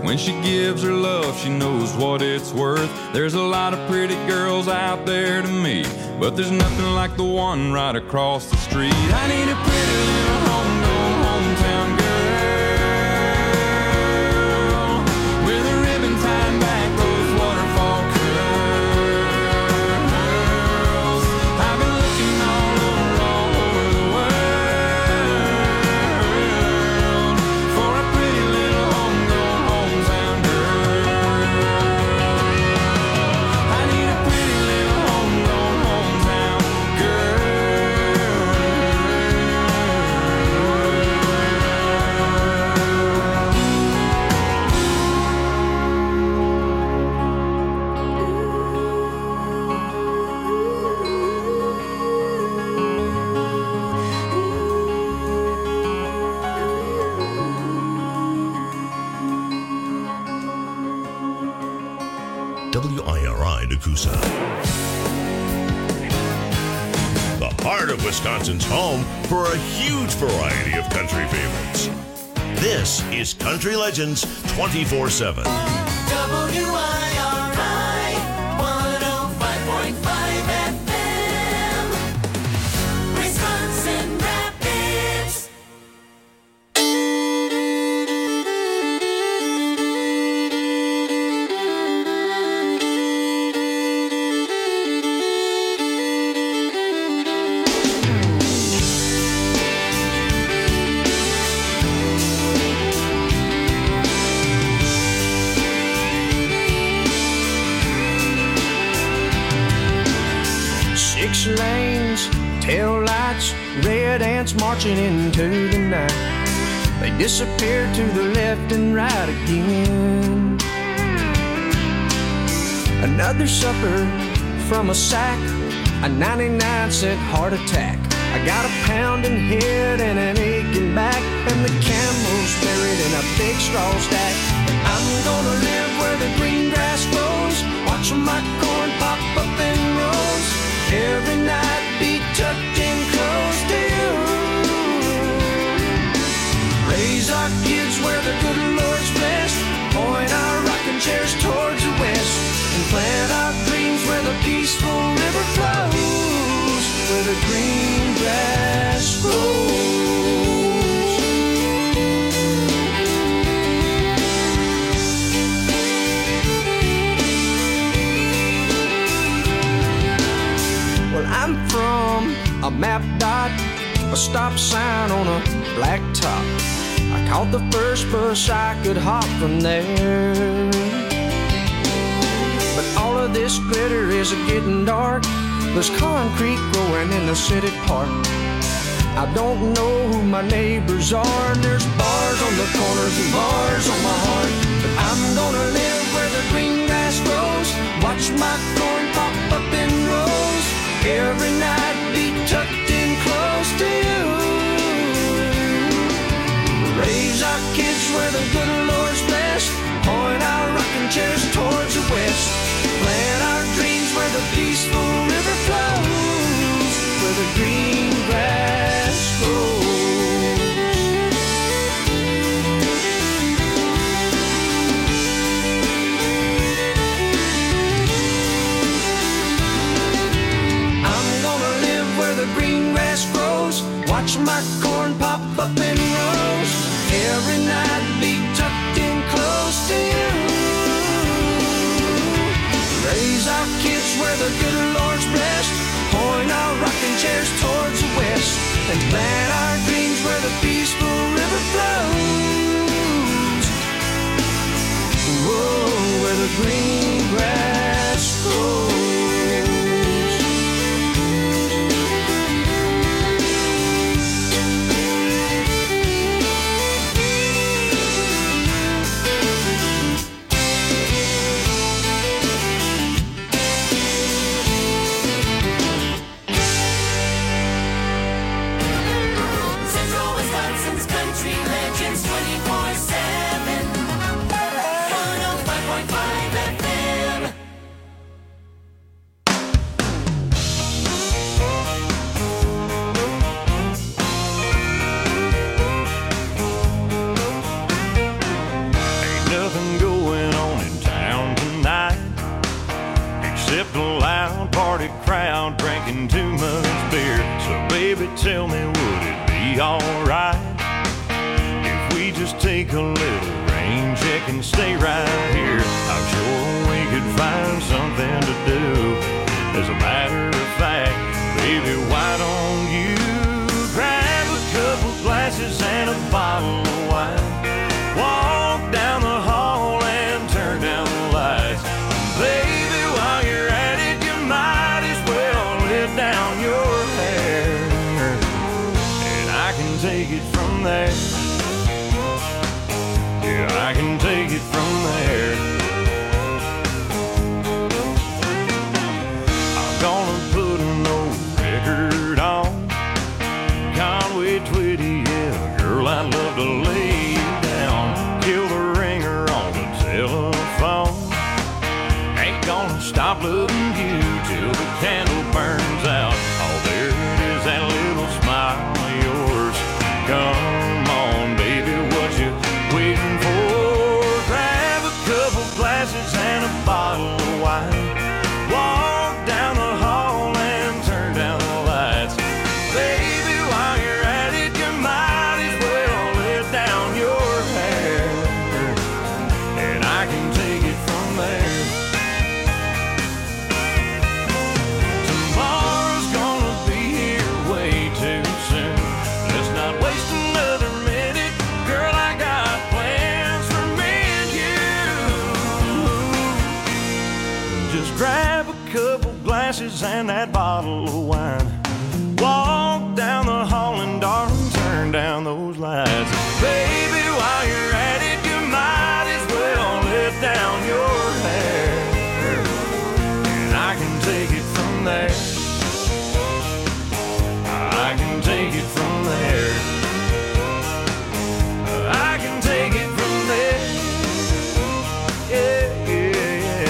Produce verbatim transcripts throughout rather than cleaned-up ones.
When she gives her love, she knows what it's worth. There's a lot of pretty girls out there to me, but there's nothing like the one right across the street. I need a pretty little homegrown hometown girl with a ribbon tied back those waterfall curls. I've been looking all over, all over the world for a pretty little homegrown hometown girl. I need a pretty little homegrown hometown girl. W I R I Nakusa. The heart of Wisconsin's home for a huge variety of country favorites. This is Country Legends twenty-four seven. W I R I one oh five point five F M, Wisconsin Rapids. Six lanes, tail lights, red ants marching into the night. They disappear to the left and right again. Another supper from a sack, a ninety-nine cent heart attack. I got a pounding head and an aching back, and the camel's buried in a big straw stack. I'm gonna live where the green grass grows, watching my corn pop up in rows. Every night be tucked in close to you. Raise our kids where the good Lord's blessed, point our rocking chairs towards the west, and plant our dreams where the peaceful river flows, where the green grass grows. Well, I'm from a map dot, a stop sign on a black top. I caught the first bus I could hop from there. But all of this glitter is getting dark. There's concrete growing in the city park. I don't know who my neighbors are, and there's bars on the corners and bars on my heart. But I'm gonna live where the green grass grows, watch my corn pop up in rows. Every night be tucked in close to you. Raise our kids where the good Lord's blessed, point our rocking chairs towards the west, plant our dreams where the peaceful river flows, where the green grass grows. Green grass grows, watch my corn pop up in rows. Every night be tucked in close to you. Raise our kids where the good Lord's blessed, point our rocking chairs towards the west, and plant our dreams where the peaceful river flows. Whoa, where the green grass grows. twenty-four seven, one oh five point five F M. nothing going on in town tonight, except a loud party crowd drinking too much beer. So baby, tell me, would it be alright if we just take a little rain check and stay right here? I'm sure we could find something to do. As a matter of fact, baby, why don't you grab a couple glasses and a bottle of wine, walk down the hall and turn down the lights. Baby, while you're at it, you might as well let down your hair, and I can take it from there. Yeah, I can take it from there. I'm gonna put an old record on, Conway Twitty, yeah, girl, I'd love to lay you down. Kill the ringer on the telephone, ain't gonna stop loving you till the candle burns out. Oh, there it is, that little smile of yours. Come on, baby, what you waiting for? Grab a couple glasses and a bottle of wine, walk down the hall and turn down the lights. Baby, while you're at it, you might as well let down your hair, and I can take it from there. Tomorrow's gonna be here way too soon. Let's not waste another minute. Girl, I got plans for me and you. Just grab a couple glasses and that bottle of wine, walk down the hall and darling, turn down those lights. Baby, while you're at it, you might as well let down your hair, and I can take it from there. I can take it from there. I can take it from there. Yeah, yeah, yeah.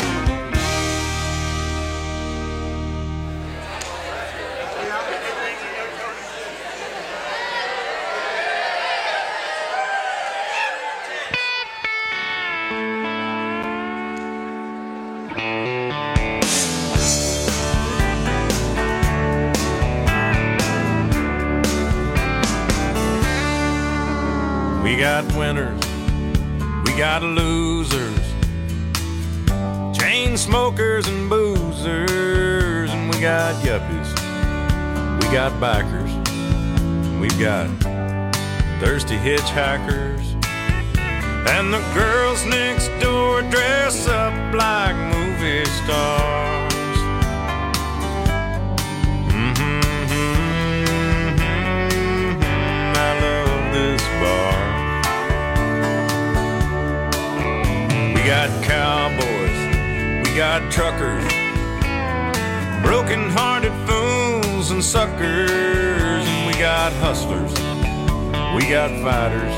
We got winners, we got losers, chain smokers and boozers, and we got yuppies, we got bikers, we've got thirsty hitchhikers, and the girls next door dress up like movie stars. Mm-hmm, mm-hmm, I love this bar. We got cowboys, we got truckers, broken-hearted fools and suckers, and we got hustlers, we got fighters,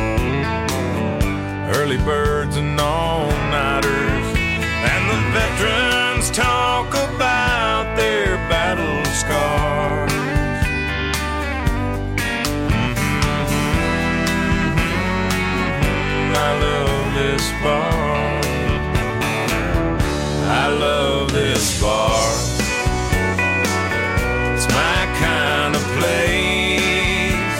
early birds and all-nighters, and the veterans talk about their battle scars. Mm-hmm, I love this bar. I love this bar. It's my kind of place.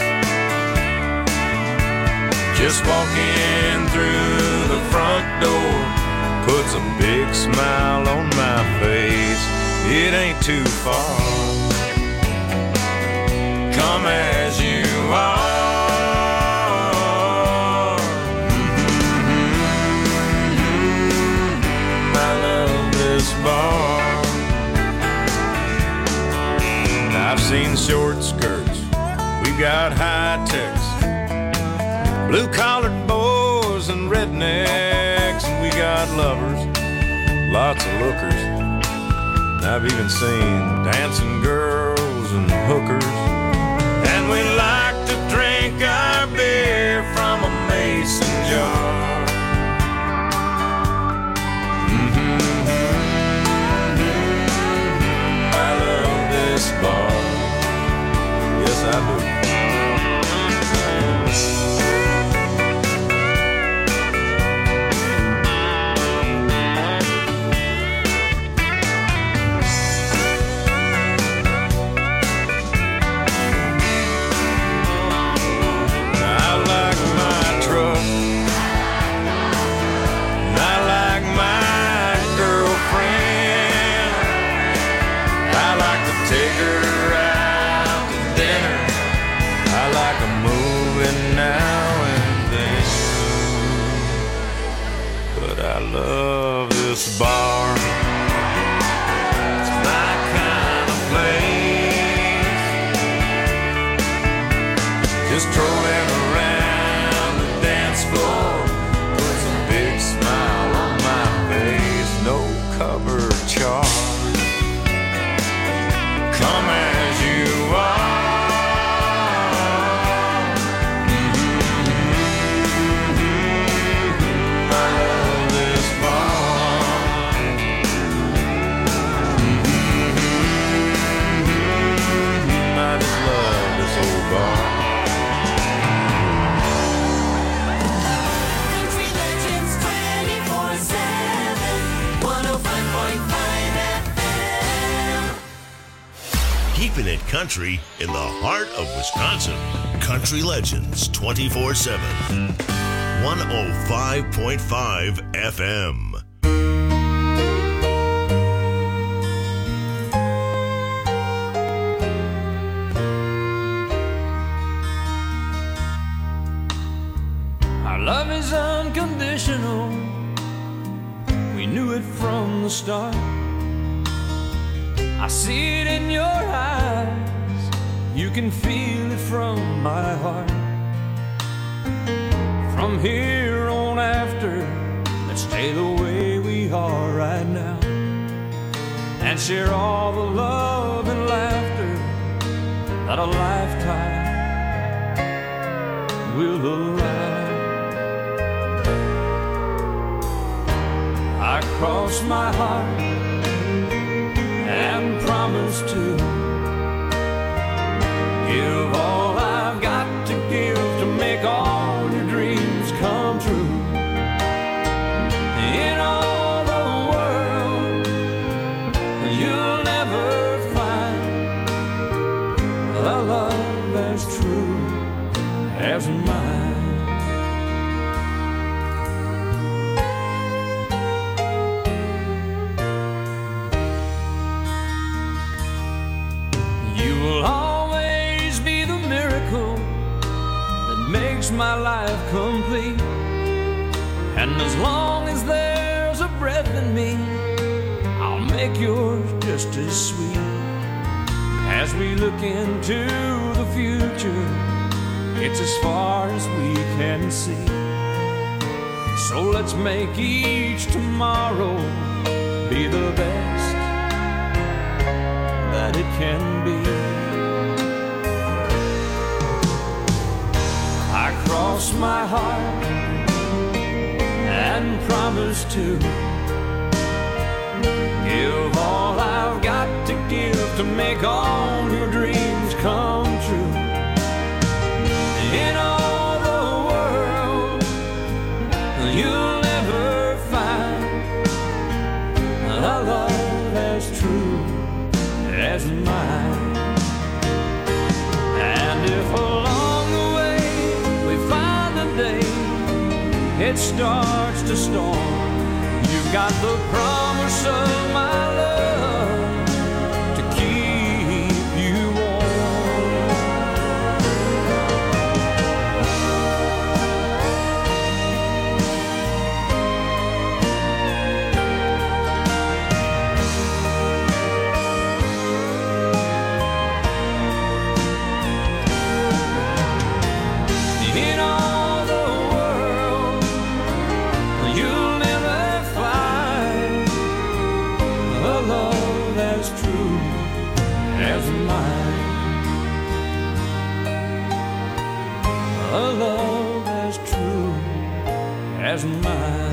Just walking through the front door puts a big smile on my face. It ain't too far. Come as you are. Bar. I've seen short skirts, we've got high techs, blue-collared boys and rednecks, and we got lovers, lots of lookers. And I've even seen dancing girls and hookers, and we like to drink our beer from a mason jar. Bar. Yes, I do. I love this bar. It's my kind of place. Just strolling around the dance floor with a big smile on my face. No cover charge. Come as you are. Country Legends twenty-four seven, one oh five point five F M. Keeping it country in the heart of Wisconsin. Country Legends twenty-four seven. one oh five point five F M. Our love is unconditional. We knew it from the start. I see it in your eyes. You can feel it from my heart. From here on after, let's stay the way we are right now and share all the love and laughter that a lifetime will allow. I cross my heart and promise to give all I've got to give to make all your dreams come true. In all the world, you'll never find a love as true as mine. You will always be the miracle that makes my life complete. And as long as there's a breath in me, I'll make yours just as sweet. As we look into the future, it's as far as we can see. So let's make each tomorrow be the best that it can be. I cross my heart and promise to give all I've got to give to make all your dreams come true. In all the world, you'll never find a love as true as mine. And if along the way we find a day it starts to storm, you've got the promise of my love to keep you warm. In all the world, you'll never find a love as true as mine. A love as true as mine.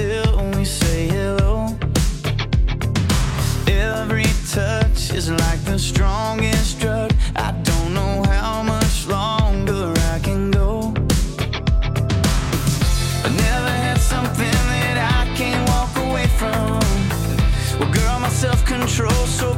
is like the the strongest drug. I don't know how much longer I can go. I never had something that I can't walk away from. Well, girl, my self-control's so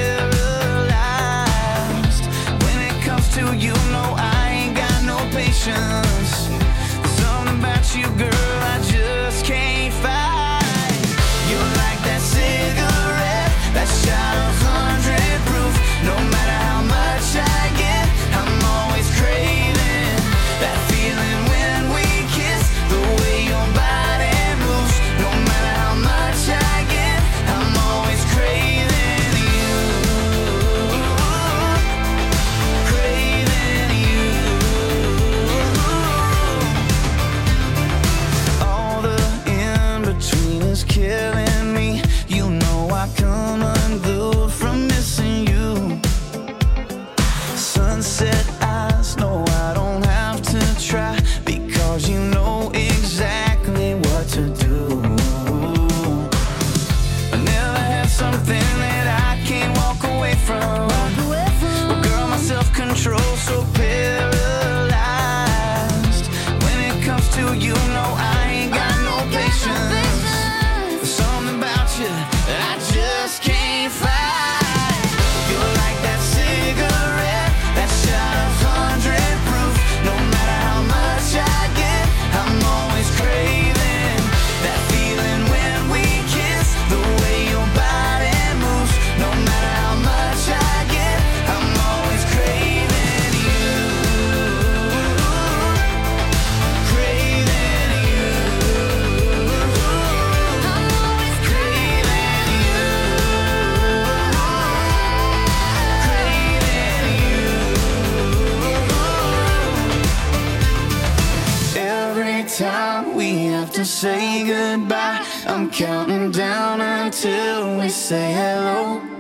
paralyzed. When it comes to you, no, I ain't got no patience. There's something about you, girl, I just can't fight. You're like that cigarette, that shot of hundred proof. No matter how much I get, I'm always craving that feeling when we kiss. The way your body moves. No matter how much I get, I'm always craving you. Craving you. All the in-between is killing me. You know I come unglued from missing you. Sunset eyes, no, I don't have to try, because you know exactly what to do. I never had something that I can't walk away from. Well, girl, my self-control's so paralyzed. When it comes to you, no, I ain't got no patience. There's something about you that I just can't fight. You're like that cigarette, that shot of hundred proof. No matter how much I get, I'm always craving that feeling when we kiss. The way your body moves. No matter how much I get, I'm always craving you. Craving you. I'm always craving you. Craving you. Every time we have to say goodbye, I'm counting down until we say hello.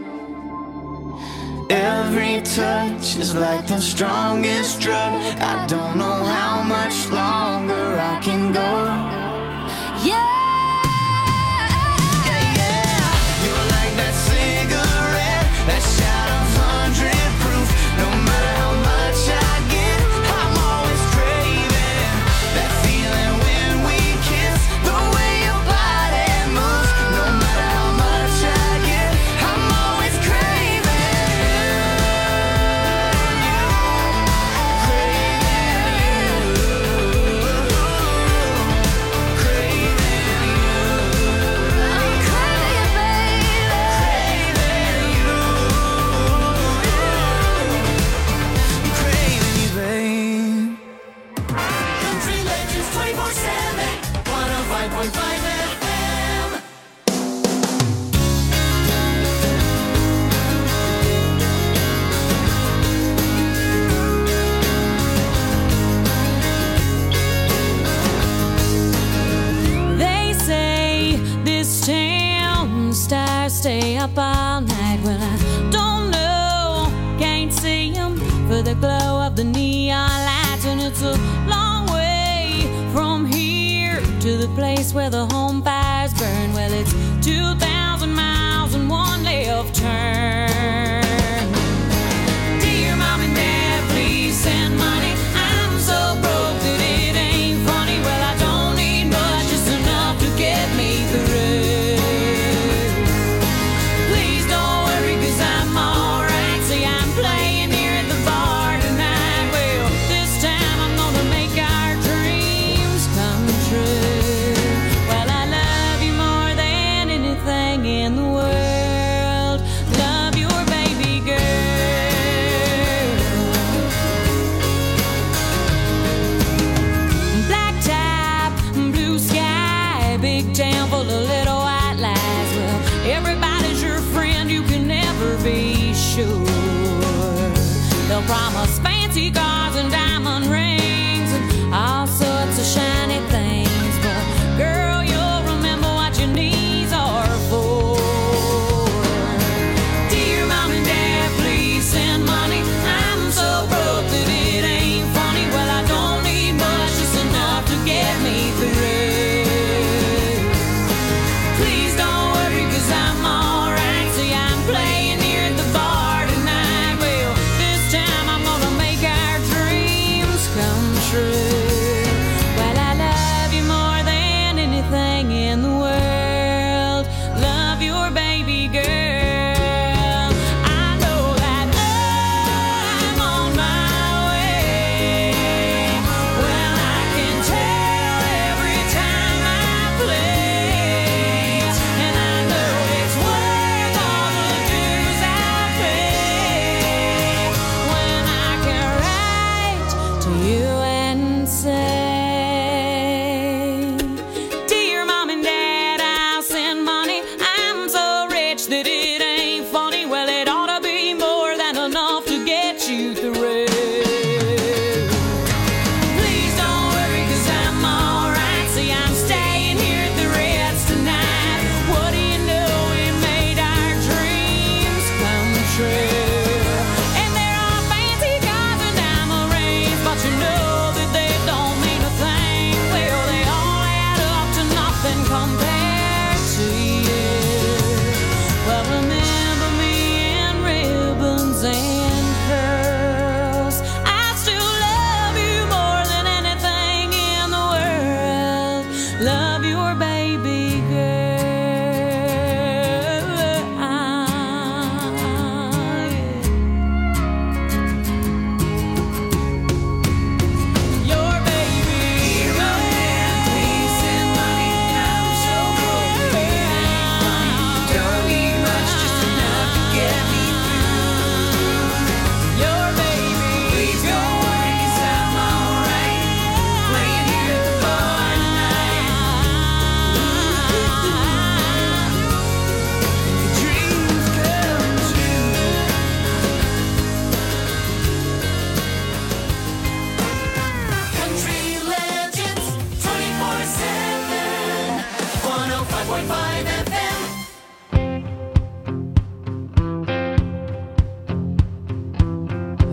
Every touch is like the strongest drug. I don't know how much longer I can go. Yeah, yeah. You're like that cigarette, that shot of hundred proof. No matter how much I get, I'm always craving that feeling when we kiss. The way your body moves. No matter how much I get, I'm always craving you. Craving you. Craving you. I'm craving, baby. Craving you. I'm craving you, babe. Country Legends twenty-four seven, one oh five point five F M. They say this town stars stay up all night. Well, I don't know, can't see 'em for the glow of the neon lights. And it's a long way from here to the place where the home fires burn. Well, it's two thousand miles and one left turn. Dear mom and dad, please send money. I'm so broke that it ain't funny. Well, I don't need much, just enough to get me through. Please don't worry, 'cause I'm alright. See, I'm playing here at the bar tonight. Well, this time I'm gonna make our dreams come true. Well, I love you more than anything in the world. Love your baby girl. Black top, blue sky, big town full of little white lies. Well, everybody's your friend, you can never be sure. They'll promise fancy cars and diamond rings and all sorts of shiny things. But girl, you'll remember what your knees are for. Dear mom and dad, please send money. I'm so broke that it ain't funny. Well, I don't need much, just enough to get me through. Please don't worry, 'cause I'm alright. See, I'm playing here at the bar tonight.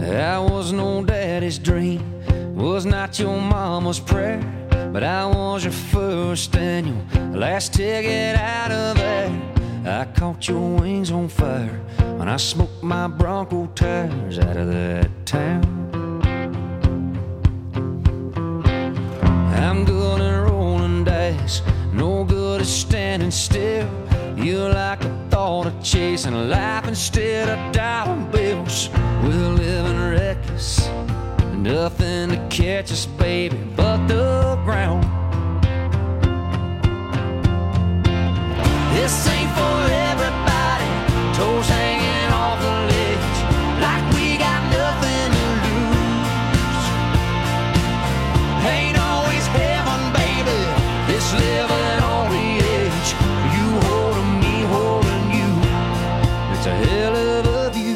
I was no daddy's dream, was not your mama's prayer, but I was your first and your last ticket out of there. I caught your wings on fire when I smoked my Bronco tires out of that town. I'm good at rolling dice, no good at standing still. You like the thought of chasing life instead of dollar bills. We're living reckless, nothing to catch us, baby, but the ground. This ain't for everybody, toes hanging off the ledge, like we got nothing to lose. Ain't always heaven, baby, this living on the edge. You holding me, holding you, it's a hell of a view.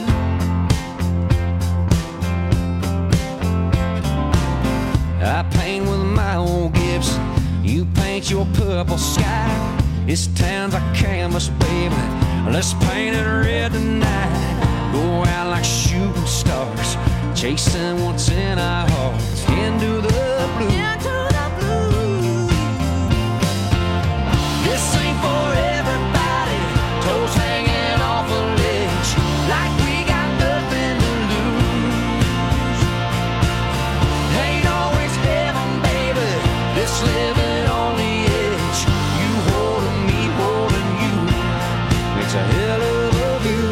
I paint with my old Gibson, you paint your purple sky. This town's a canvas, baby, let's paint it red tonight. Go out like shooting stars, chasing what's in our hearts, into the blue. Into the blue. This ain't for everybody, toes hanging off a ledge, like we got nothing to lose. Ain't always heaven, baby, this living on the edge. You holding me, holding you, it's a hell of a view.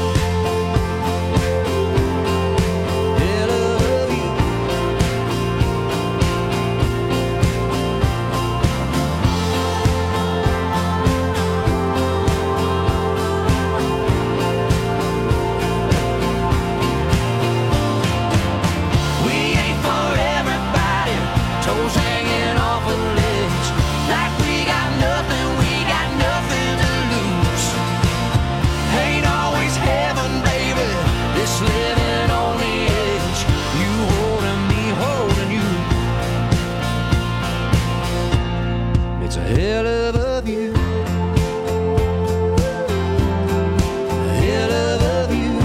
Hell of a view. We ain't for everybody, toes hanging off a ledge, like we got nothing, we got nothing to lose. Ain't always heaven, baby, this living on the edge. You holding me, holding you, it's a hell of a view. Hell of a view.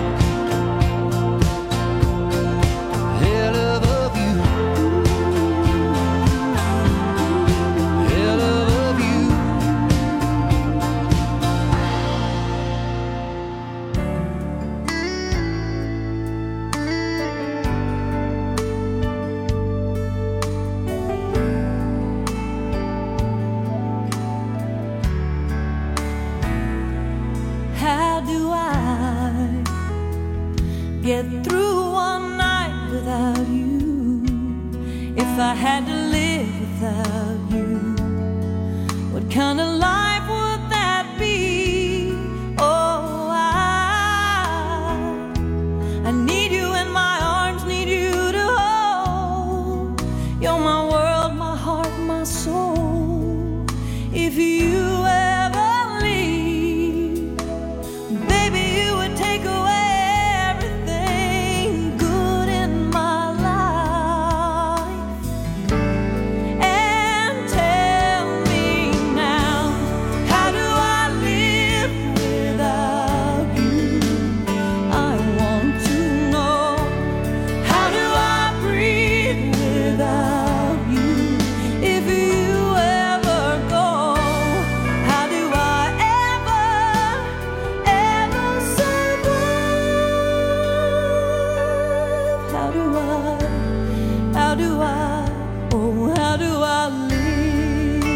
Hell of a view. Hell of a view. How do I get through one night without you? If I had to live without you, what kind of life would that be? Oh, I, I need you in my arms, need you to hold. You're my world, my heart, my soul. If you ever leave, baby, you would take away everything good in my life. And tell me now, how do I live without you? I want to know, how do I breathe without you? If you ever go, how do I ever, ever survive? How do I, how do I, oh, how do I live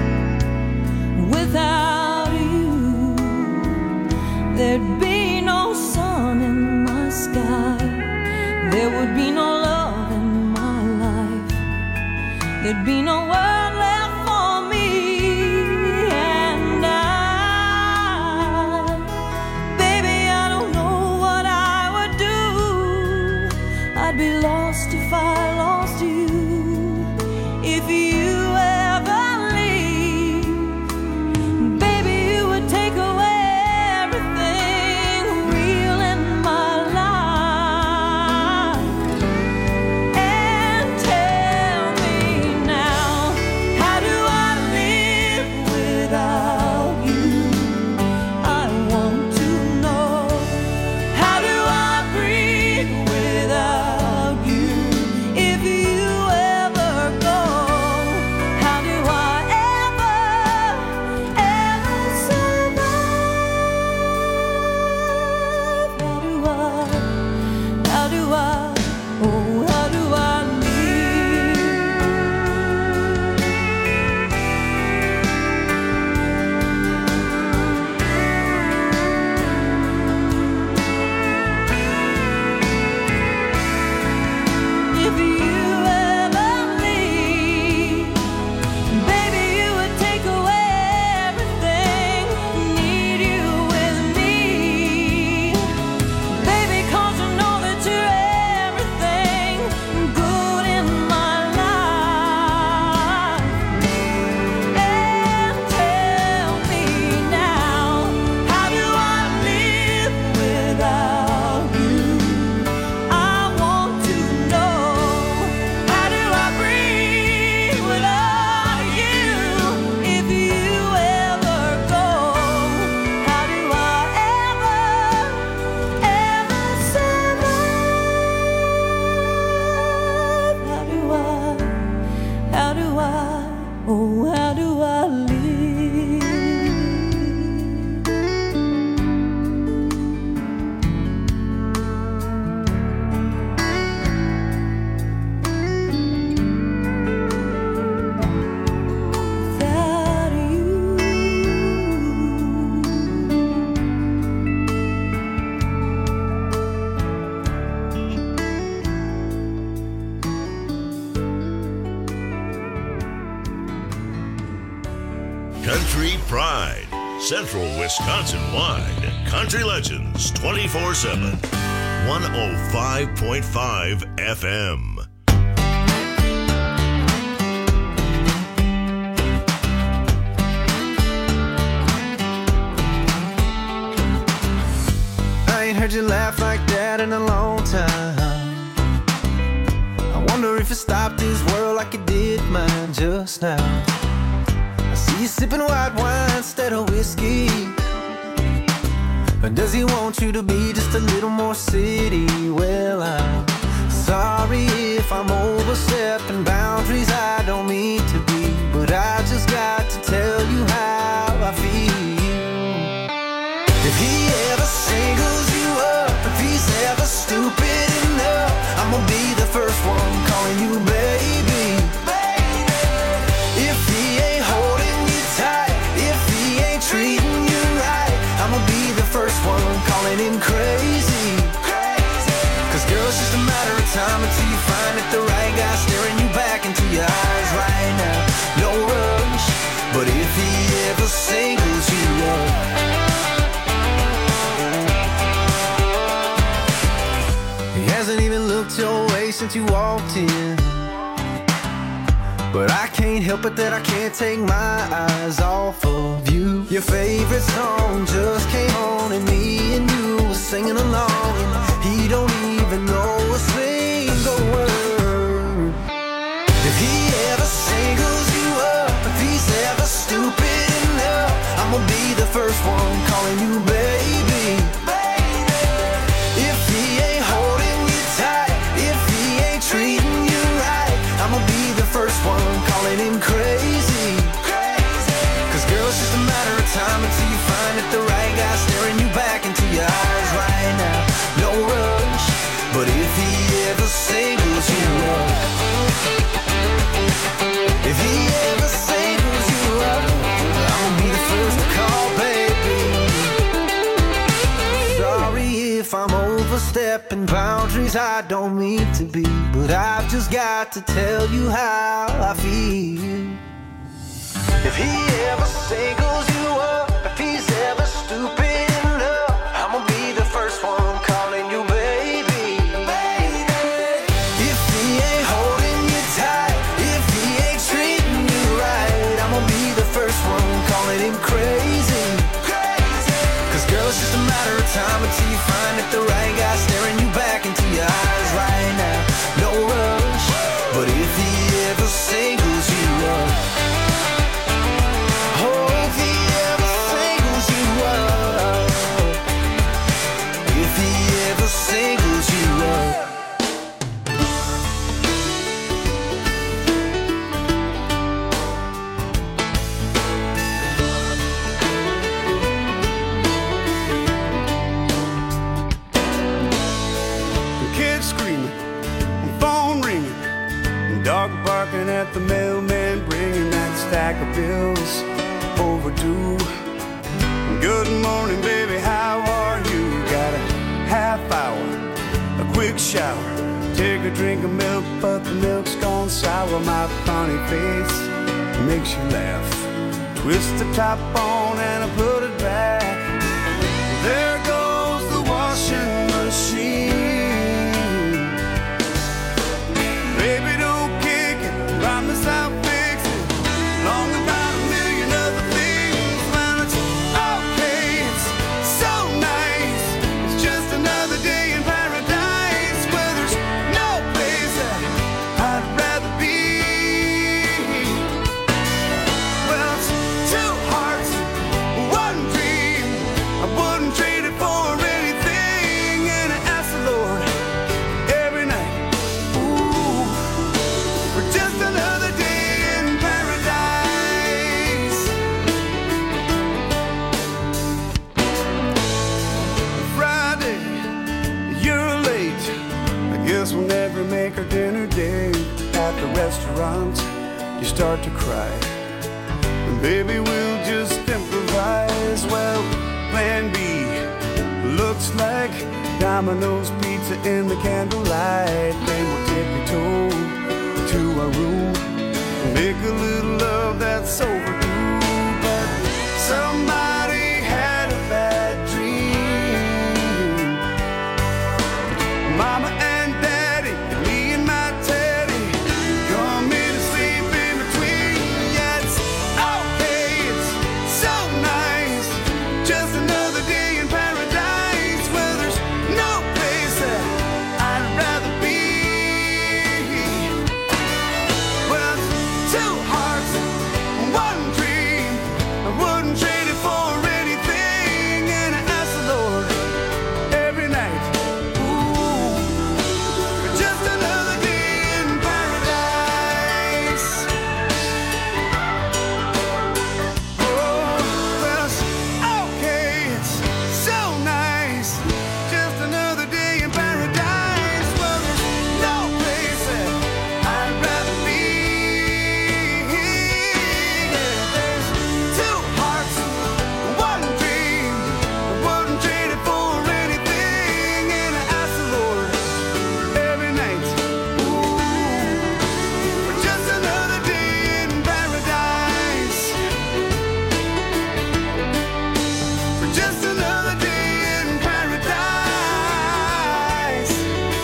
without you? There'd be no sun in my sky, there would be no love in my life, there'd be no world left for me. And I, baby, I don't know what I would do. I'd be lost if I lost you. If you ever leave, baby, you would take away everything real in my life. And tell me now, Street Pride. Central Wisconsin-wide. Country Legends twenty-four seven. one oh five point five F M. I ain't heard you laugh like that in a long time. I wonder if you stopped this world like you did mine just now. I see you sipping white wine instead of whiskey. Or does he want you to be just a little more city? Well, I'm sorry if I'm overstepping boundaries I don't mean to be, but I just got to tell you how I feel. If he ever singles you up, if he's ever stupid enough, I'm gonna be the first one calling you baby. If he ain't holding you tight, if he ain't treating you right, I'm gonna be the first one calling him crazy. Cause girl, it's just a matter of time until you find that the right guy staring you back into your eyes right now. No rush, but if he ever singles you up, he hasn't even looked your way since you walked in. But I can't help it that I can't take my eyes off of you. Your favorite song just came on and me and you were singing along, and he don't even know a single word. If he ever singles you up, if he's ever stupid enough, I'm gonna be the first one calling you baby. If he ain't holding you tight, if he ain't treating you right, I'm gonna be the first one calling him crazy. Cause girl, it's just a matter of time until you find that the right guy staring you back into your eyes right now. No rush, but if he ever singles you up, if he ever singles you up, I'm gonna be the first to call baby. Sorry if I'm overstepping boundaries I don't mean to be, but I've just got to tell you how I feel. If he ever singles you up, if he's ever stupid enough, I'm gonna be the first one calling you baby. If he ain't holding you tight, if he ain't treating you right, I'm gonna be the first one calling him crazy. Cause girl, it's just a matter of time until you find that the right guy staring you back into your eyes right now. No rush, but if he ever singles you up, oh, if he ever singles you up, if he ever singles you up. Dog barking at the mailman, bringing that stack of bills overdue. Good morning, baby, how are you? Got a half hour, a quick shower, take a drink of milk, but the milk's gone sour. My funny face makes you laugh. Twist the top on and I put it back. There goes the washing machine. Baby, don't kick it, promise I'll fix it. Long about a million other things. When it's okay, it's so nice. It's just another day in paradise where there's no place that I'd rather be. Well, it's two hearts, one dream. I wouldn't trade it for anything. And I ask the Lord every night, ooh, for just another day in paradise. Friday, you're late. I guess we'll never make our dinner date. At the restaurant, you start to cry. And baby, we'll just improvise. Well, plan B looks like Domino's pizza in the candlelight. Then we'll tippy-toe to our room and make a little love that's overdue. But Somebody had a bad dream. Mama and Daddy, and me and my Teddy, come in to sleep in between. Yeah, it's okay, it's so nice. Just another day in paradise where there's no place that I'd rather be. Well, it's two hearts, one dream. I wouldn't trade it for anything, and I ask the Lord every night, ooh, for just another day in paradise. Oh, well, it's okay, it's so nice. Just another day in paradise. Well, there's no place that I'd rather be. Yeah, there's two hearts, one dream. I wouldn't trade it for anything, and I ask the Lord every night, ooh, for just another day in paradise. For just another day in paradise.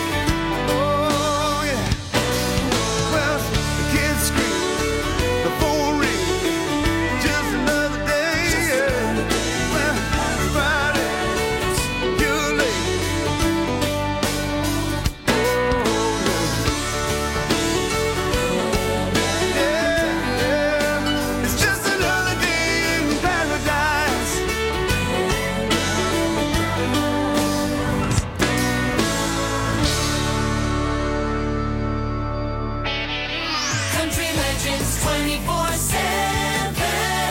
Oh yeah. Well, the kids scream, the phone rings, just another day. Yeah. Well, it's Friday, you're late. Oh yeah, yeah. It's just another day in paradise. Country Legends twenty-four seven.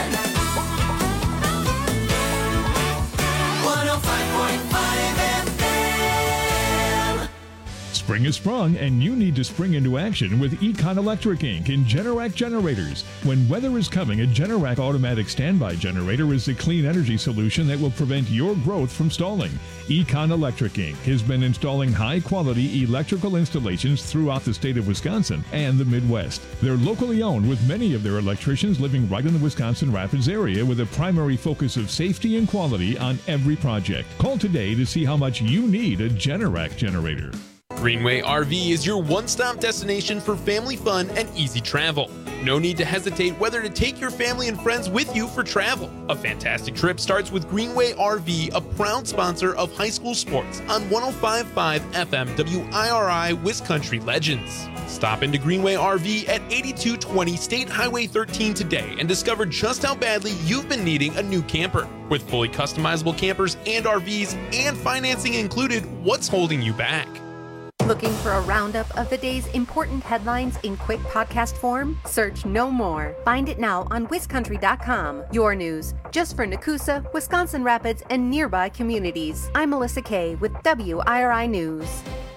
one oh five point five F M. Spring has sprung, and you need to spring into action with Econ Electric Incorporated in Generac Generators. When weather is coming, a Generac automatic standby generator is the clean energy solution that will prevent your growth from stalling. Econ Electric Incorporated has been installing high-quality electrical installations throughout the state of Wisconsin and the Midwest. They're locally owned, with many of their electricians living right in the Wisconsin Rapids area, with a primary focus of safety and quality on every project. Call today to see how much you need a Generac generator. Greenway R V is your one-stop destination for family fun and easy travel. No need to hesitate whether to take your family and friends with you for travel. A fantastic trip starts with Greenway R V, a proud sponsor of high school sports on one oh five point five F M W I R I Wiscountry Legends. Stop into Greenway R V at eighty-two twenty State Highway thirteen today and discover just how badly you've been needing a new camper. With fully customizable campers and R Vs and financing included, what's holding you back? Looking for a roundup of the day's important headlines in quick podcast form? Search No More. Find it now on Wiscountry dot com. Your news, just for Nakusa, Wisconsin Rapids, and nearby communities. I'm Melissa Kay with W I R I News.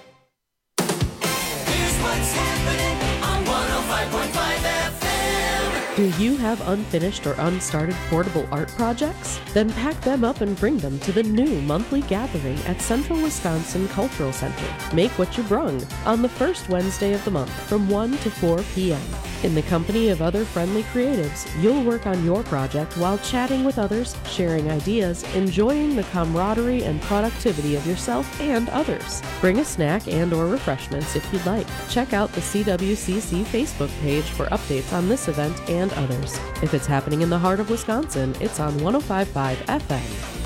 Here's what's happening on one oh five point five F M. Do you have unfinished or unstarted portable art projects? Then pack them up and bring them to the new monthly gathering at Central Wisconsin Cultural Center. Make what you brung on the first Wednesday of the month from one to four p.m. In the company of other friendly creatives, you'll work on your project while chatting with others, sharing ideas, enjoying the camaraderie and productivity of yourself and others. Bring a snack and or refreshments if you'd like. Check out the C W C C Facebook page for updates on this event and others. If it's happening in the heart of Wisconsin, it's on one oh five point five F M.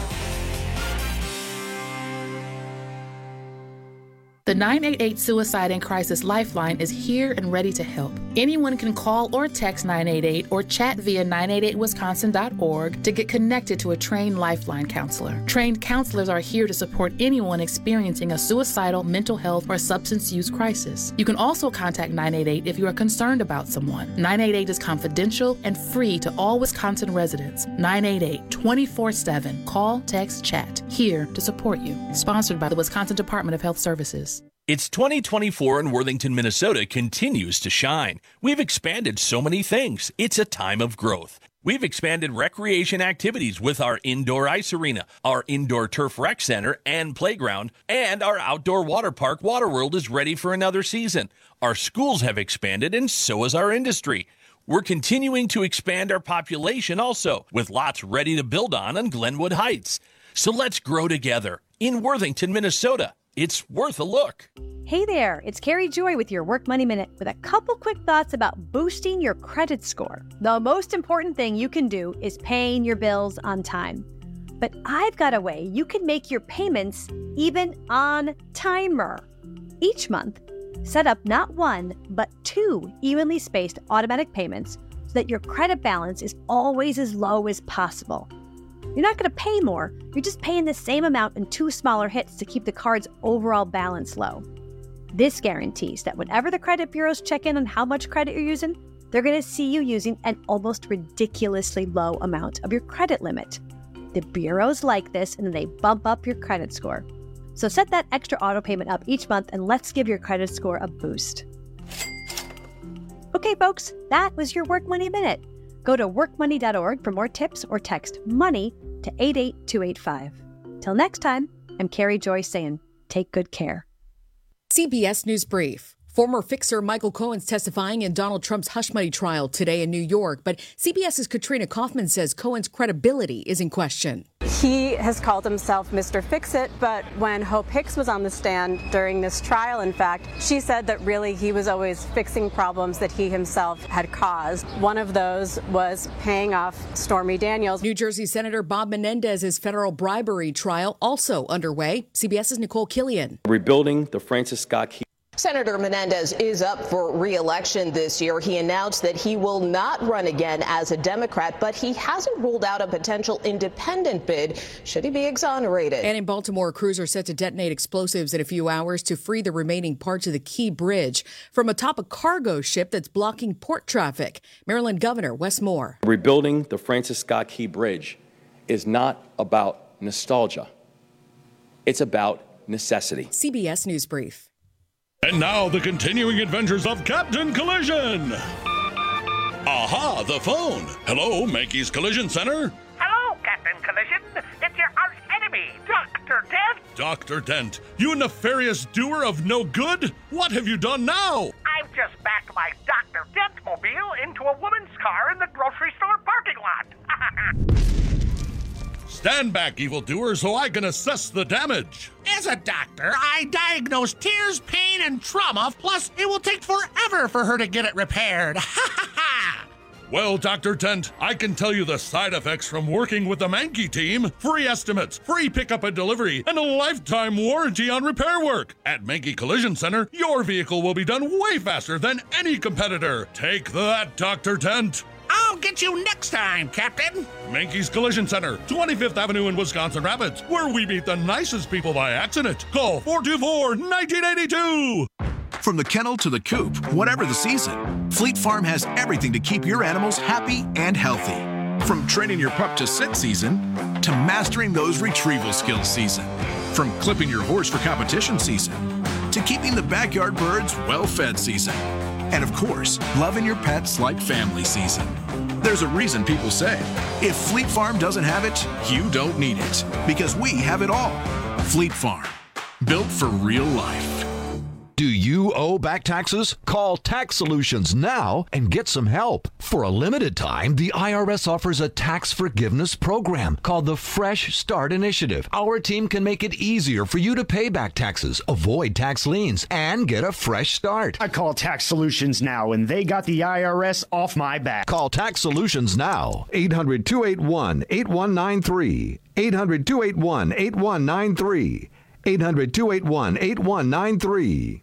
The nine eight eight Suicide and Crisis Lifeline is here and ready to help. Anyone can call or text nine eight eight or chat via nine eight eight wisconsin dot org to get connected to a trained Lifeline counselor. Trained counselors are here to support anyone experiencing a suicidal, mental health, or substance use crisis. You can also contact nine eight eight if you are concerned about someone. nine eight eight is confidential and free to all Wisconsin residents. nine eight eight, twenty-four seven. Call, text, chat. Here to support you. Sponsored by the Wisconsin Department of Health Services. It's twenty twenty-four and Worthington, Minnesota continues to shine. We've expanded so many things. It's a time of growth. We've expanded recreation activities with our indoor ice arena, our indoor turf rec center and playground, and our outdoor water park Waterworld is ready for another season. Our schools have expanded and so has our industry. We're continuing to expand our population also, with lots ready to build on on Glenwood Heights. So let's grow together. In Worthington, Minnesota, it's worth a look. Hey there, it's Carrie Joy with your Work Money Minute with a couple quick thoughts about boosting your credit score. The most important thing you can do is paying your bills on time. But I've got a way you can make your payments even on timer. Each month, set up not one, but two evenly spaced automatic payments so that your credit balance is always as low as possible. You're not going to pay more, you're just paying the same amount in two smaller hits to keep the card's overall balance low. This guarantees that whenever the credit bureaus check in on how much credit you're using, they're going to see you using an almost ridiculously low amount of your credit limit. The bureaus like this, and they bump up your credit score. So set that extra auto payment up each month, and let's give your credit score a boost. Okay, folks, that was your Work Money Minute. Go to work money dot org for more tips or text MONEY to eight eight two eight five. Till next time, I'm Carrie Joy saying, take good care. C B S News Brief. Former fixer Michael Cohen's testifying in Donald Trump's hush money trial today in New York, but CBS's Katrina Kaufman says Cohen's credibility is in question. He has called himself Mister Fix-It, but when Hope Hicks was on the stand during this trial, in fact, she said that really he was always fixing problems that he himself had caused. One of those was paying off Stormy Daniels. New Jersey Senator Bob Menendez's federal bribery trial also underway. CBS's Nicole Killian. Rebuilding the Francis Scott Key. Senator Menendez is up for re-election this year. He announced that he will not run again as a Democrat, but he hasn't ruled out a potential independent bid should he be exonerated. And in Baltimore, crews are set to detonate explosives in a few hours to free the remaining parts of the Key Bridge from atop a cargo ship that's blocking port traffic. Maryland Governor Wes Moore. Rebuilding the Francis Scott Key Bridge is not about nostalgia. It's about necessity. C B S News Brief. And now the continuing adventures of Captain Collision. Aha, the phone. Hello, Mankey's Collision Center. Hello, Captain Collision. It's your arch enemy, Doctor Dent. Doctor Dent, you nefarious doer of no good. What have you done now? I've just backed my Doctor Dent mobile into a woman's car in the grocery store parking lot. Stand back, evildoer, so I can assess the damage. As a doctor, I diagnose tears, pain, and trauma, plus it will take forever for her to get it repaired. Well, Doctor Dent, I can tell you the side effects from working with the Mankey team. Free estimates, free pickup and delivery, and a lifetime warranty on repair work. At Mankey Collision Center, your vehicle will be done way faster than any competitor. Take that, Doctor Dent. I'll get you next time, Captain. Mankey's Collision Center, twenty-fifth Avenue in Wisconsin Rapids, where we meet the nicest people by accident. Call four two four, one nine eight two. From the kennel to the coop, whatever the season, Fleet Farm has everything to keep your animals happy and healthy. From training your pup to sit season, to mastering those retrieval skills season. From clipping your horse for competition season, to keeping the backyard birds well-fed season. And of course, loving your pets like family season. There's a reason people say, if Fleet Farm doesn't have it, you don't need it. Because we have it all. Fleet Farm, built for real life. Do you owe back taxes? Call Tax Solutions now and get some help. For a limited time, the I R S offers a tax forgiveness program called the Fresh Start Initiative. Our team can make it easier for you to pay back taxes, avoid tax liens, and get a fresh start. I call Tax Solutions now, and they got the I R S off my back. Call Tax Solutions now. eight hundred, two eight one, eight one nine three. eight hundred, two eight one, eight one nine three. eight hundred, two eight one, eight one nine three.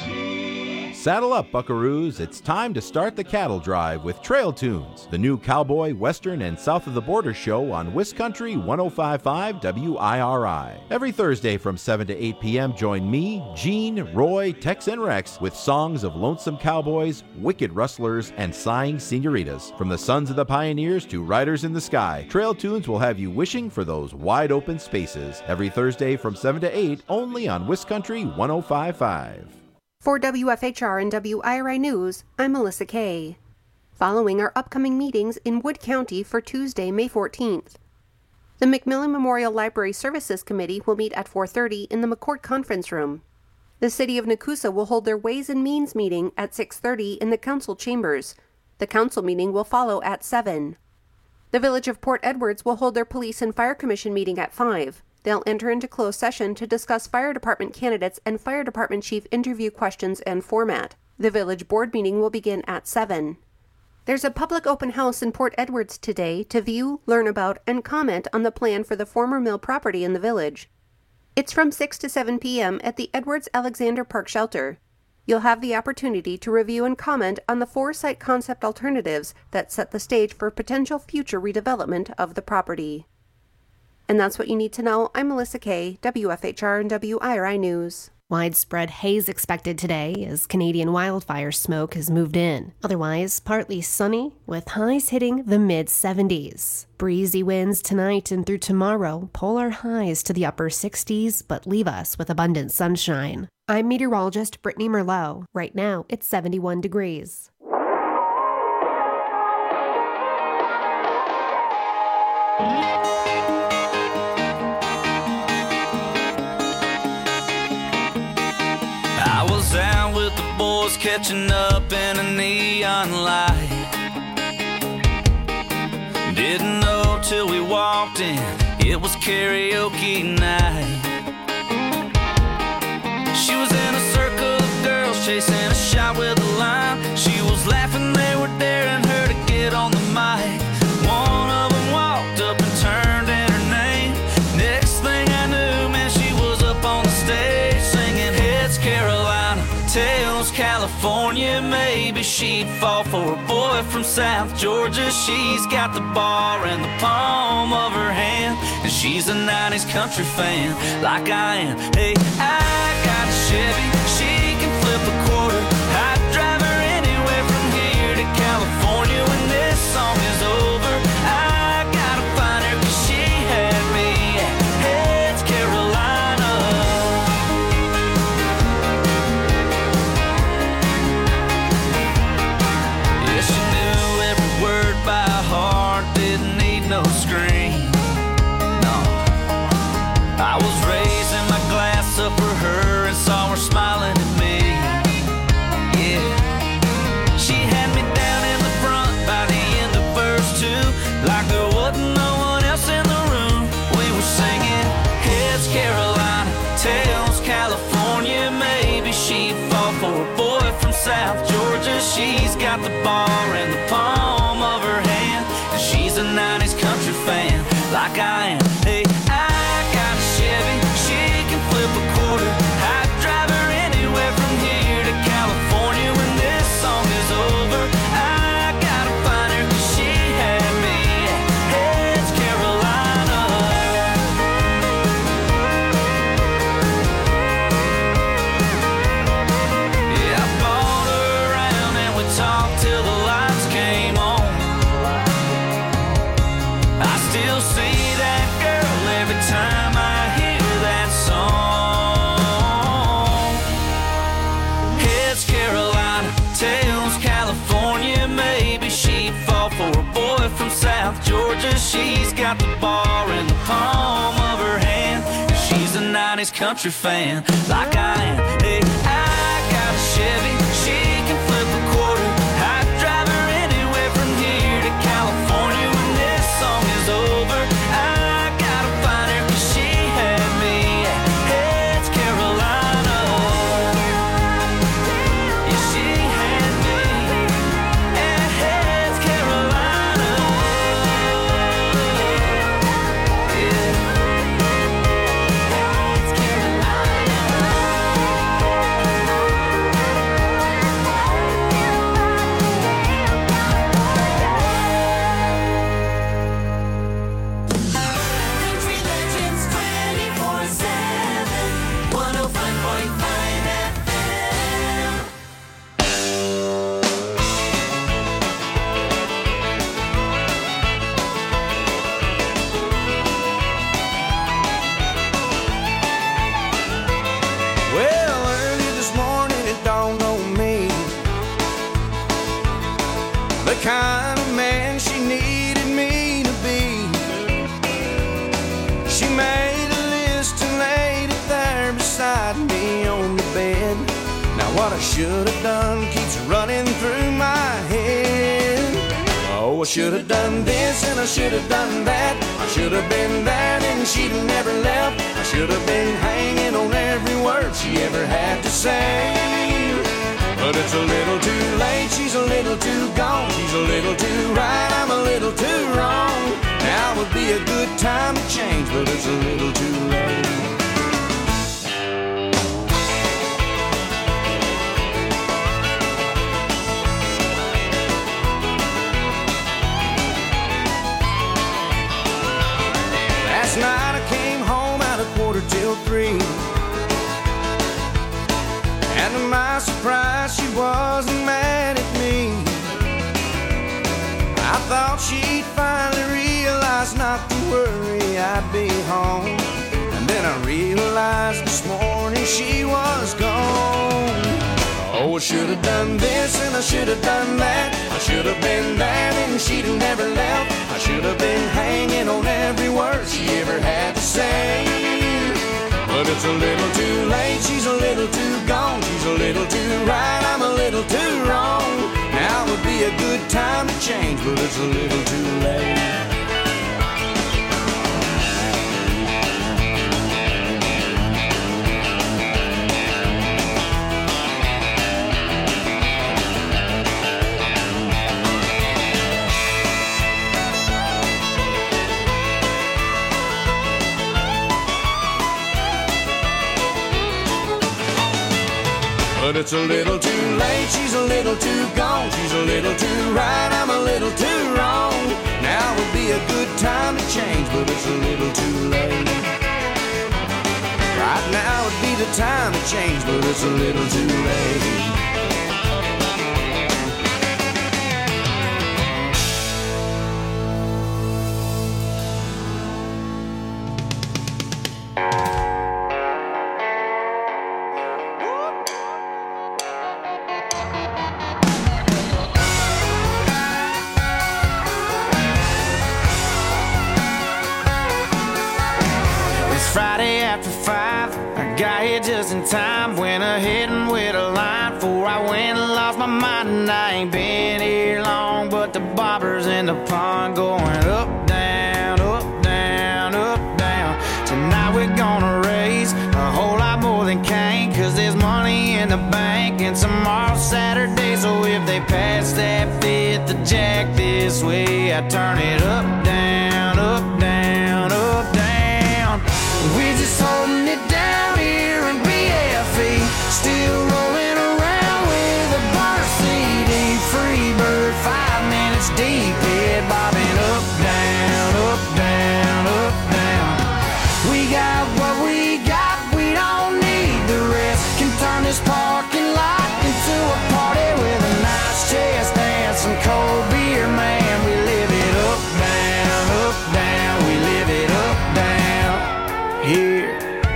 Saddle up, buckaroos. It's time to start the cattle drive with Trail Tunes, the new cowboy, western, and south of the border show on Wiscountry one oh five point five W I R I. Every Thursday from seven to eight p.m., join me, Gene, Roy, Tex, and Rex with songs of lonesome cowboys, wicked rustlers, and sighing senoritas. From the sons of the pioneers to riders in the sky, Trail Tunes will have you wishing for those wide open spaces. Every Thursday from seven to eight, only on Wiscountry one oh five point five. For W F H R and W I R I News, I'm Melissa Kay. Following our upcoming meetings in Wood County for Tuesday, May fourteenth. The McMillan Memorial Library Services Committee will meet at four thirty in the McCourt Conference Room. The City of Nakusa will hold their Ways and Means meeting at six thirty in the Council Chambers. The council meeting will follow at seven. The Village of Port Edwards will hold their Police and Fire Commission meeting at five. They'll enter into closed session to discuss fire department candidates and fire department chief interview questions and format. The village board meeting will begin at seven. There's a public open house in Port Edwards today to view, learn about, and comment on the plan for the former mill property in the village. It's from six to seven p.m. at the Edwards Alexander Park Shelter. You'll have the opportunity to review and comment on the four site concept alternatives that set the stage for potential future redevelopment of the property. And that's what you need to know. I'm Melissa Kay, W F H R and W I R I News. Widespread haze expected today as Canadian wildfire smoke has moved in. Otherwise, partly sunny with highs hitting the mid seventies. Breezy winds tonight and through tomorrow pull our highs to the upper sixties but leave us with abundant sunshine. I'm meteorologist Brittany Merlot. Right now, it's seventy-one degrees. I was out with the boys catching up in a neon light. Didn't know till we walked in, it was karaoke night. She was in a circle of girls chasing a shot with a line. She was laughing, they were daring her to get on the mic. One of them walked up and turned in her name. Next thing I knew, man, she was up on the stage singing Heads Carolina, Tails California. Maybe she'd fall for a boy from South Georgia. She's got the bar in the palm of her hand, and she's a nineties country fan like I am. Hey, I got a Chevy, she can flip a quarter. I'd drive her anywhere from here to California. When this song is over, I gotta find her, 'cause she had me at Heads Carolina. Yeah, she knew every word by heart, didn't need no screen. No, I was raising my glass up for her and saw her smiling at me. Yeah, she had me down in the front by the end of verse two, like there wasn't no one else in the room. We were singing Heads Carolina, Tails California. Maybe she'd fall for a boy from South Georgia. She's got the bar in the palm of her hand, and she's a nineties country fan like I am. Hey, I got a Chevy, she can flip a quarter. I'd drive her anywhere from here to California. When this song is over, I gotta find her, 'cause she had me at Heads Carolina. Yeah, I bought her around and we talked till the lights came on. I still see that girl every time I hear that song. Heads Carolina, Tails California. Maybe she'd fall for a boy from South Georgia. She's got the bar in the palm of her hand, and she's a nineties country fan like I am. Hey, I got a Chevy, she can flip a quarter. I'd drive her anywhere from here to California. When this song is over, I gotta find her, 'cause she had me at Heads Carolina. Yeah, she had me at Heads Carolina. Yeah. Heads Carolina. Country Legends twenty-four seven, one oh five point five F M. Well, early this morning it dawned on me the kind of man she needed me to be. She made a list and laid it there beside me on the bed. Now what I should have done keeps running through my head. Oh, I should have done this and I should have done that. I should have been there and she'd have never left. I should have been hanging on every word she ever had to say. But it's a little too late, she's a little too gone. She's a little too right, I'm a little too wrong. Now would be a good time to change, but it's a little too late. Last night I came home at a quarter till three, and to my surprise she wasn't mad at me. I thought she'd finally realize not to worry, I'd be home. And then I realized this morning she was gone. Oh, I should have done this and I should have done that. I should have been there and she'd have never left. I should have been hanging on every word she ever had to say. But it's a little too late, she's a little too gone. She's a little too right, I'm a little too wrong. Now would be a good time to change, but it's a little too late. But it's a little too late, she's a little too gone. She's a little too right, I'm a little too wrong. Now would be a good time to change, but it's a little too late. Right now would be the time to change, but it's a little too late. Friday after five, I got here just in time. Went ahead and with a line before I went and lost my mind. And I ain't been here long, but the bobbers in the pond going up, down, up, down, up, down. Tonight we're gonna raise a whole lot more than Cain, cause there's money in the bank and tomorrow's Saturday. So if they pass that fifth of Jack this way, I turn it up, down, up, down, up, down. We're just holding it down here in B F E, still rolling around with a bar C D. Free bird, five minutes deep, head bobbing up, down, up, down, up, down. We got what we got, we don't need the rest. Can turn this parking lot into a party with a nice chest and some cold beer, man. We live it up, down, up, down. We live it up, down. Here.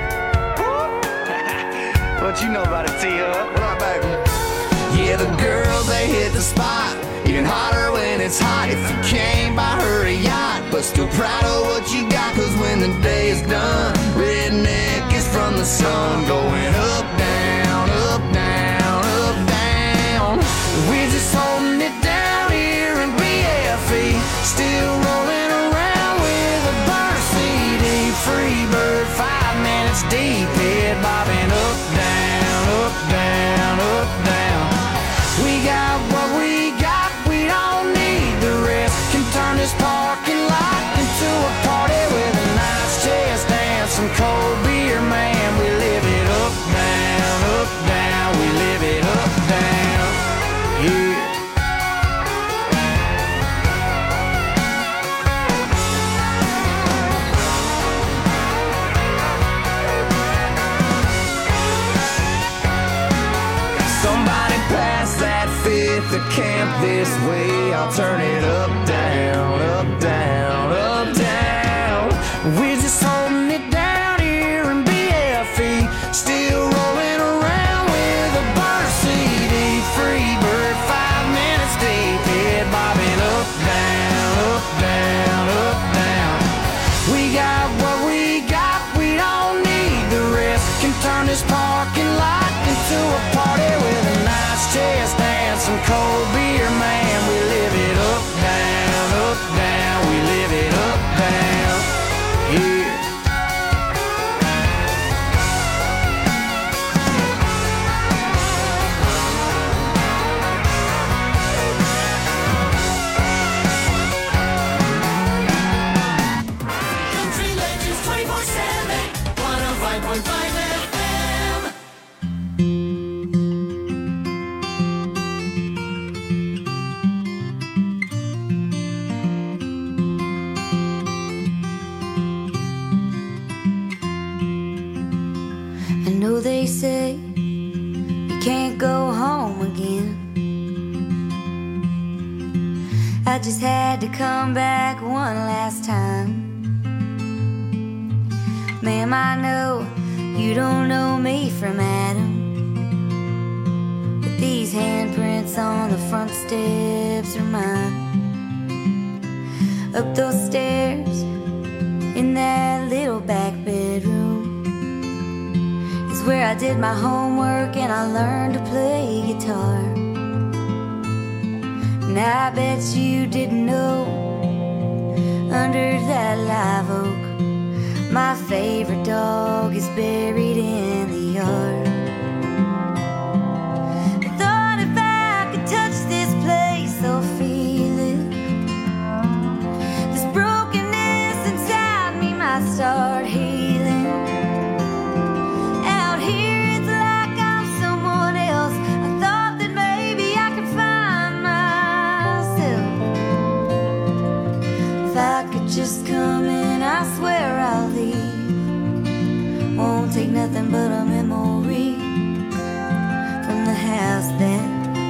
What you know about it, T-Hub? What up, baby? Yeah, the girls, they hit the spot. Even hotter when it's hot. If you came by her a yacht, but still proud of what you got. Cause when the day is done, redneck is from the sun. Going up, down, up, down, up, down. We're just holding it down here in B F E, still rolling around with a bar C D. Free bird, five minutes deep, head bobbing up, down, up, down, up, down. We got what we got, we don't need the rest. Can turn this parking lot into a party with a nice chest and some cold beer, man. We live it up, down, up, down. We live it up, down. Yeah. The camp this way, I'll turn it up, down, up, down, up, down. We're just holding it down here in B F E, still rolling around with a bar C D. Free bird, five minutes deep, head bobbing up, down, up, down, up, down. We got what we got, we don't need the rest. Can turn this parking lot into a party with a nice chest and some cold beer, man. We live it up, down, you can't go home again. I just had to come back one last time. Ma'am, I know you don't know me from Adam, but these handprints on the front steps are mine. Up those stairs in that little back bedroom is where I did my homework and I learned to play guitar. And I bet you didn't know, under that live oak, my favorite dog is buried in the yard. I thought if I could touch this place, I'll feel it. This brokenness inside me might start healing. Out here it's like I'm someone else. I thought that maybe I could find myself. If I could just come in, I swear I'll leave. Won't take nothing but a memory from the house that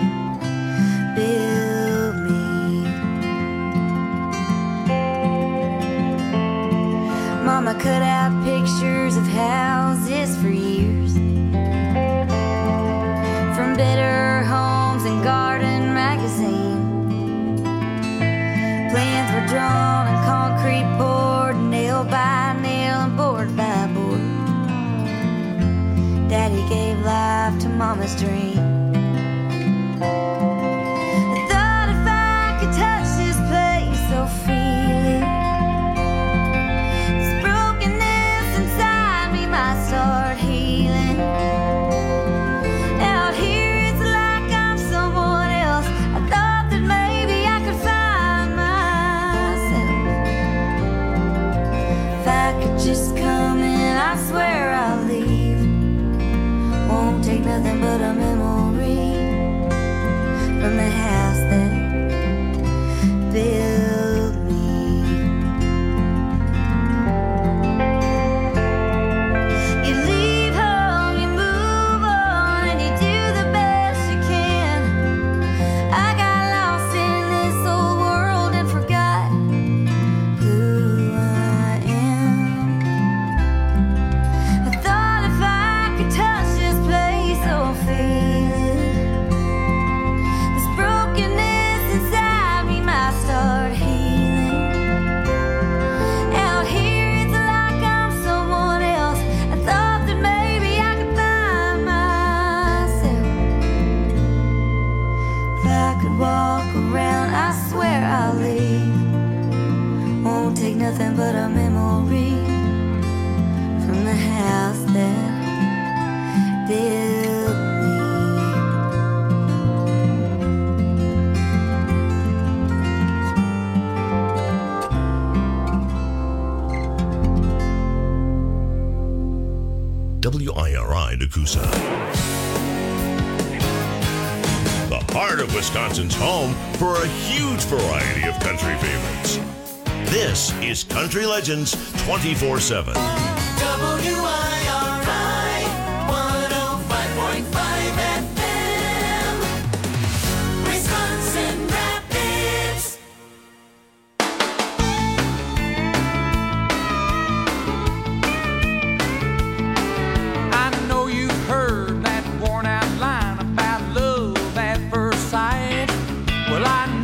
built me. Mama cut out pictures of houses for years, from Better Homes and Garden magazine. Plans were drawn and concrete poured, nail by nail and board by board. Daddy gave life to Mama's dream. I thought if I could touch this place, I'll feel it. This brokenness inside me might start healing. Out here it's like I'm someone else. I thought that maybe I could find myself. If I could just come in, I swear I'll leave. Won't take nothing but a memory from the house that built me. You leave home, you move on, and you do the best you can. I got lost in this old world and forgot who I am. I thought if I could touch this place, I'll feel it. This brokenness inside me might start healing. Out here it's like I'm someone else. I thought that maybe I could find myself. If I could walk around, I swear I'll leave. Won't take nothing but a memory from the house that built me. W I R I Nakusa. The heart of Wisconsin's home for a huge variety of country favorites. This is Country Legends twenty-four seven. W I R I one oh five point five F M, Wisconsin Rapids. I know you've heard that worn out line about love at first sight. Well, I